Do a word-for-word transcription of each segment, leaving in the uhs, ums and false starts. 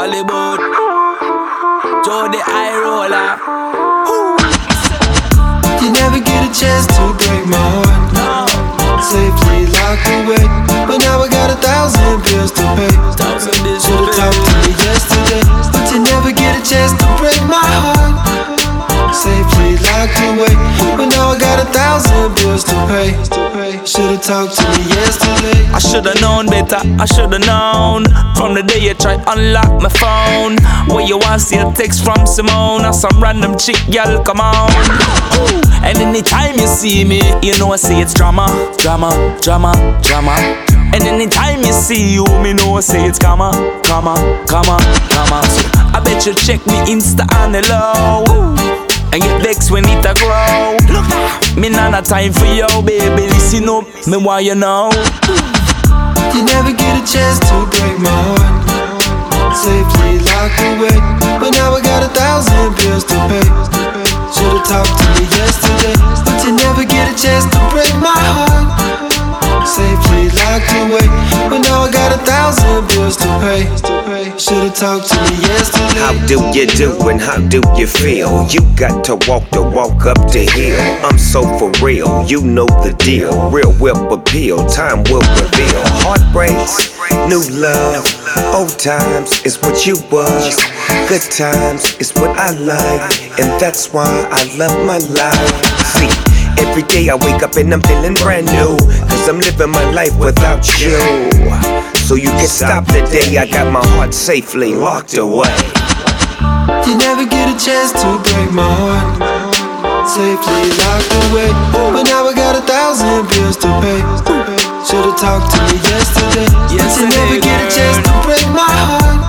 Hollywood, Joe the Eye Roller. You never get a chance to break my heart. No. Safely locked away, but now I got a thousand bills to pay. Thousand bills to Should've pay. talked to me yesterday, but you never get a chance to break my heart. Safely locked away, but now I got a thousand bills to pay. Should've talked to me yesterday. I should've known better, I should've known. From the day you tried unlock my phone, where you want see a text from Simone or some random chick, girl, come on. Ooh. And anytime you see me, you know I say it's drama, drama, drama, drama. And anytime you see you, me know I say it's comma, comma, comma, comma. So I bet you check me Insta on the low, and get vexed when it a grow. Look, me not a time for you, baby. Listen up, me want you know. You never get a chance to break my heart. Safely locked away, but now I got a thousand bills to pay. Should've talked to me yesterday, but you never get a chance to break my heart. Safely locked away, but now I got a thousand bills to pay. Should've talked to me yesterday. How do you do and how do you feel? You got to walk the walk up the hill. I'm so for real, you know the deal. Real whip appeal, time will reveal. Heartbreaks, new love, old times is what you was. Good times is what I like, and that's why I love my life. See, every day I wake up and I'm feeling brand new, cause I'm living my life without you. So you can stop the day I got my heart safely locked away. You never get a chance to break my heart. Safely locked away, but now I got a thousand bills to pay. Should've talked to me yesterday, but you never get a chance to break my heart.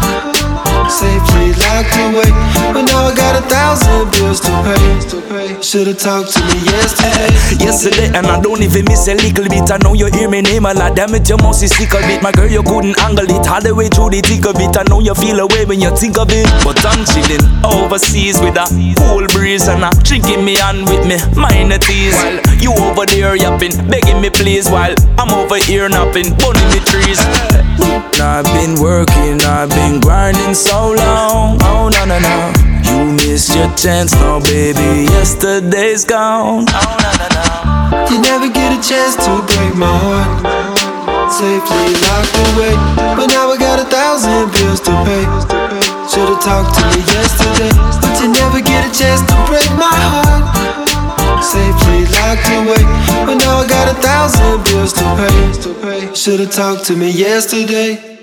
Safely locked away, but now I got a thousand bills to pay. Should've talked to me yesterday. Yesterday, and I don't even miss a little bit. I know you hear me name a lot. Damn it, you must see sick of it. My girl, you couldn't angle it all the way through the thick of it. I know you feel away when you think of it, but I'm chilling overseas with a cool breeze and a drinking me on with me minor teas. While you over there yapping, begging me please, while I'm over here napping, burning the trees. Now I've been working, I've been grinding so long. Oh no no no, you missed your chance now, baby. Yesterday's gone. Oh no no no. You never get a chance to break my heart. Safely locked away, but now I got a thousand bills to pay. Should've talked to me yesterday, but you never get a chance to break my heart. Safely locked away, but now I got a thousand bills to pay. Should've talked to me yesterday.